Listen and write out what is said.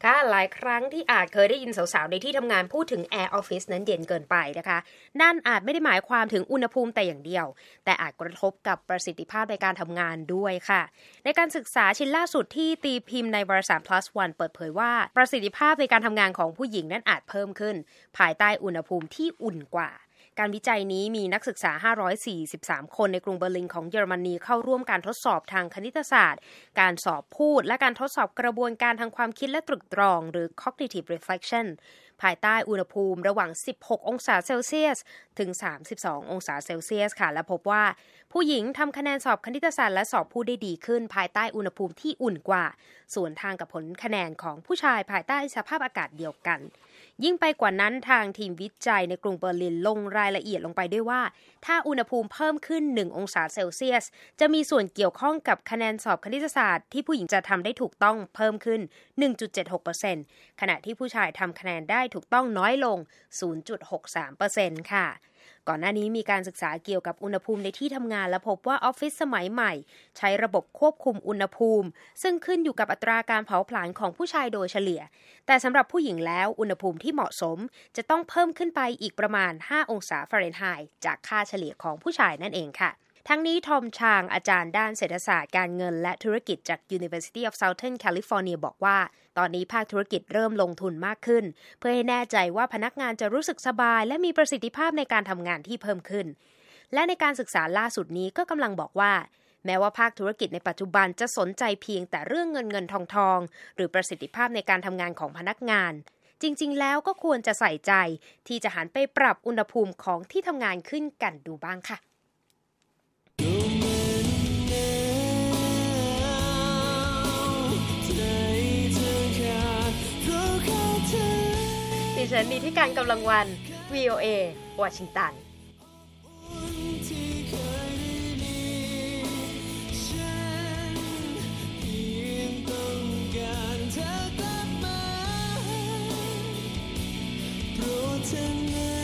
ค่ะหลายครั้งที่อาจเคยได้ยินสาวๆในที่ทำงานพูดถึงแอร์ออฟฟิศนั้นเย็นเกินไปนะคะนั่นอาจไม่ได้หมายความถึงอุณหภูมิแต่อย่างเดียวแต่อาจกระทบกับประสิทธิภาพในการทำงานด้วยค่ะในการศึกษาชิ้นล่าสุดที่ตีพิมพ์ในวารสาร PLOS ONE เปิดเผยว่าประสิทธิภาพในการทำงานของผู้หญิงนั้นอาจเพิ่มขึ้นภายใต้อุณหภูมิที่อุ่นกว่าการวิจัยนี้มีนักศึกษา543คนในกรุงเบอร์ลินของเยอรมนีเข้าร่วมการทดสอบทางคณิตศาสตร์การสอบพูดและการทดสอบกระบวนการทางความคิดและตรึกตรองหรือ cognitive reflection ภายใต้อุณหภูมิระหว่าง16องศาเซลเซียสถึง32องศาเซลเซียสค่ะและพบว่าผู้หญิงทำคะแนนสอบคณิตศาสตร์และสอบพูดได้ดีขึ้นภายใต้อุณหภูมิที่อุ่นกว่าส่วนทางกับผลคะแนนของผู้ชายภายใต้สภาพอากาศเดียวกันยิ่งไปกว่านั้นทางทีมวิจัยในกรุงเบอร์ลินลงรายละเอียดลงไปด้วยว่าถ้าอุณหภูมิเพิ่มขึ้น1องศาเซลเซียสจะมีส่วนเกี่ยวข้องกับคะแนนสอบคณิตศาสตร์ที่ผู้หญิงจะทำได้ถูกต้องเพิ่มขึ้น 1.76% ขณะที่ผู้ชายทำคะแนนได้ถูกต้องน้อยลง 0.63% ค่ะก่อนหน้านี้มีการศึกษาเกี่ยวกับอุณหภูมิในที่ทำงานและพบว่าออฟฟิศสมัยใหม่ใช้ระบบควบคุมอุณหภูมิซึ่งขึ้นอยู่กับอัตราการเผาผลาญของผู้ชายโดยเฉลี่ยแต่สำหรับผู้หญิงแล้วอุณหภูมิที่เหมาะสมจะต้องเพิ่มขึ้นไปอีกประมาณ5องศาฟาเรนไฮต์จากค่าเฉลี่ยของผู้ชายนั่นเองค่ะทั้งนี้ทอมชางอาจารย์ด้านเศรษฐศาสตร์การเงินและธุรกิจจาก University of Southern California บอกว่าตอนนี้ภาคธุรกิจเริ่มลงทุนมากขึ้นเพื่อให้แน่ใจว่าพนักงานจะรู้สึกสบายและมีประสิทธิภาพในการทำงานที่เพิ่มขึ้นและในการศึกษาล่าสุดนี้ก็กำลังบอกว่าแม้ว่าภาคธุรกิจในปัจจุบันจะสนใจเพียงแต่เรื่องเงินทองหรือประสิทธิภาพในการทำงานของพนักงานจริงๆแล้วก็ควรจะใส่ใจที่จะหันไปปรับอุณหภูมิของที่ทำงานขึ้นกันดูบ้างค่ะดิฉันนิติการกำลังวัน VOA วอชิงตันเธอ